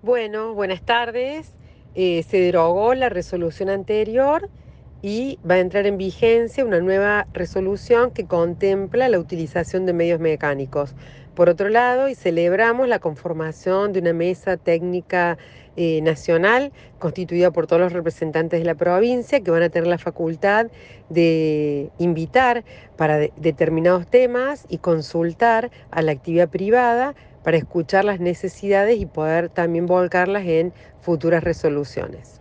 Bueno, buenas tardes. Se derogó la resolución anterior y va a entrar en vigencia una nueva resolución que contempla la utilización de medios mecánicos. Por otro lado, y celebramos la conformación de una mesa técnica nacional constituida por todos los representantes de la provincia que van a tener la facultad de invitar para determinados temas y consultar a la actividad privada para escuchar las necesidades y poder también volcarlas en futuras resoluciones.